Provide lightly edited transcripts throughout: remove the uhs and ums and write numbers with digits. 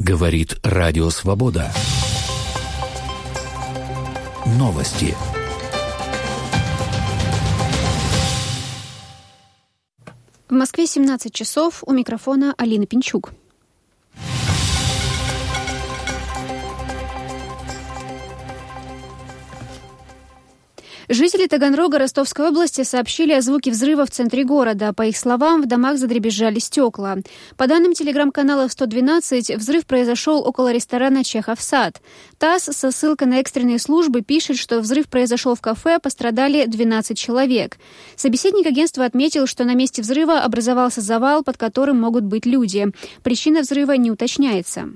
Говорит Радио Свобода. Новости. В Москве 17 часов. У микрофона Алина Пинчук. Жители Таганрога Ростовской области сообщили о звуке взрыва в центре города. По их словам, в домах задребезжали стекла. По данным телеграм-канала 112, взрыв произошел около ресторана «Чехов сад». ТАСС со ссылкой на экстренные службы пишет, что взрыв произошел в кафе, пострадали 12 человек. Собеседник агентства отметил, что на месте взрыва образовался завал, под которым могут быть люди. Причина взрыва не уточняется.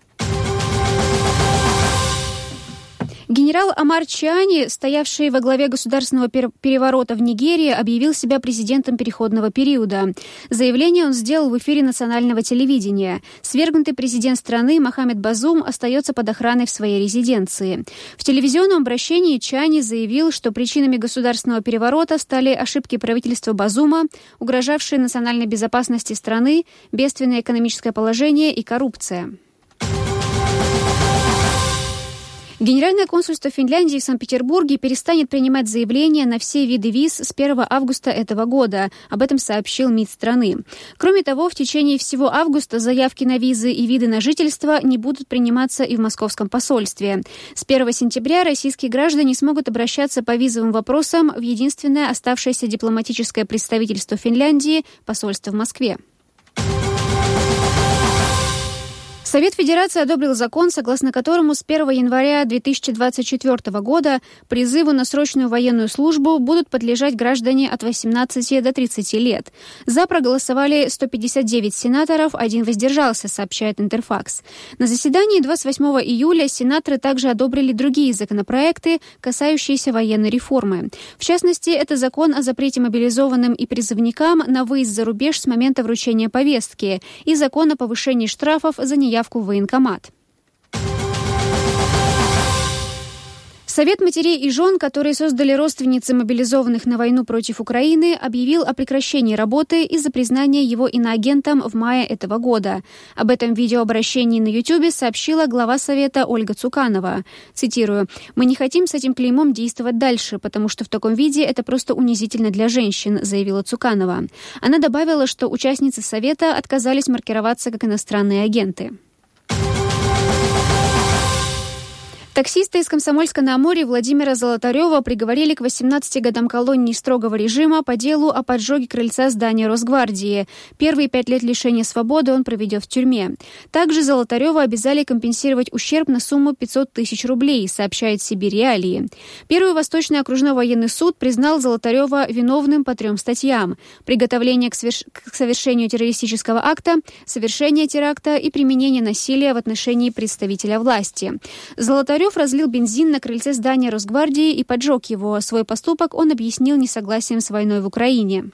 Генерал Амар Чиани, стоявший во главе государственного переворота в Нигерии, объявил себя президентом переходного периода. Заявление он сделал в эфире национального телевидения. Свергнутый президент страны Мохаммед Базум остается под охраной в своей резиденции. В телевизионном обращении Чиани заявил, что причинами государственного переворота стали ошибки правительства Базума, угрожавшие национальной безопасности страны, бедственное экономическое положение и коррупция. Генеральное консульство Финляндии в Санкт-Петербурге перестанет принимать заявления на все виды виз с 1 августа этого года. Об этом сообщил МИД страны. Кроме того, в течение всего августа заявки на визы и виды на жительство не будут приниматься и в московском посольстве. С 1 сентября российские граждане смогут обращаться по визовым вопросам в единственное оставшееся дипломатическое представительство Финляндии – посольство в Москве. Совет Федерации одобрил закон, согласно которому с 1 января 2024 года призыву на срочную военную службу будут подлежать граждане от 18 до 30 лет. За проголосовали 159 сенаторов, 1 воздержался, сообщает Интерфакс. На заседании 28 июля сенаторы также одобрили другие законопроекты, касающиеся военной реформы. В частности, это закон о запрете мобилизованным и призывникам на выезд за рубеж с момента вручения повестки и закон о повышении штрафов за неявку в военкомат. Совет матерей и жен, которые создали родственницы мобилизованных на войну против Украины, объявил о прекращении работы из-за признания его иноагентом в мае этого года. Об этом в видеообращении на YouTube сообщила глава Совета Ольга Цуканова. Цитирую: «Мы не хотим с этим клеймом действовать дальше, потому что в таком виде это просто унизительно для женщин», заявила Цуканова. Она добавила, что участницы Совета отказались маркироваться как иностранные агенты. Таксиста из Комсомольска-на-Амуре Владимира Золотарева приговорили к 18 годам колонии строгого режима по делу о поджоге крыльца здания Росгвардии. Первые 5 лет лишения свободы он проведет в тюрьме. Также Золотарева обязали компенсировать ущерб на сумму 500 тысяч рублей, сообщает Сибирь Реалии. Первый Восточный окружной военный суд признал Золотарева виновным по 3 статьям: приготовление к совершению террористического акта, совершение теракта и применение насилия в отношении представителя власти. Золотарев разлил бензин на крыльце здания Росгвардии и поджег его. Свой поступок он объяснил несогласием с войной в Украине.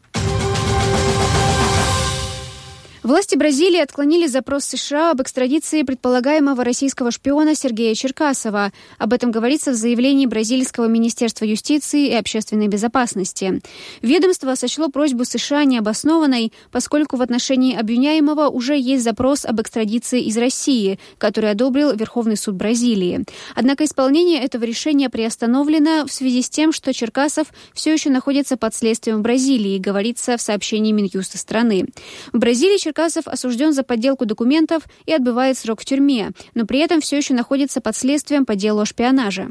Власти Бразилии отклонили запрос США об экстрадиции предполагаемого российского шпиона Сергея Черкасова. Об этом говорится в заявлении бразильского Министерства юстиции и общественной безопасности. Ведомство сочло просьбу США необоснованной, поскольку в отношении обвиняемого уже есть запрос об экстрадиции из России, который одобрил Верховный суд Бразилии. Однако исполнение этого решения приостановлено в связи с тем, что Черкасов все еще находится под следствием в Бразилии, говорится в сообщении Минюста страны. В Бразилии Черкасов осужден за подделку документов и отбывает срок в тюрьме, но при этом все еще находится под следствием по делу о шпионаже.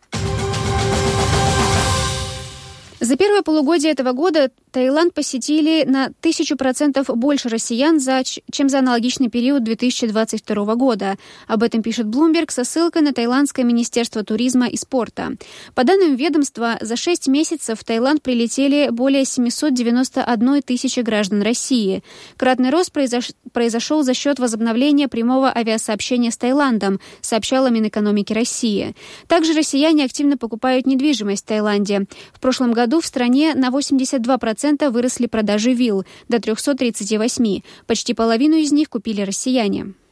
За первое полугодие этого года Таиланд посетили на 1000% больше россиян, чем за аналогичный период 2022 года. Об этом пишет Bloomberg со ссылкой на Таиландское министерство туризма и спорта. По данным ведомства, за 6 месяцев в Таиланд прилетели более 791 тысячи граждан России. Кратный рост произошел за счет возобновления прямого авиасообщения с Таиландом, сообщала Минэкономики России. Также россияне активно покупают недвижимость в Таиланде. В прошлом году в стране на 82% выросли продажи вилл, до 338. Почти половину из них купили россияне.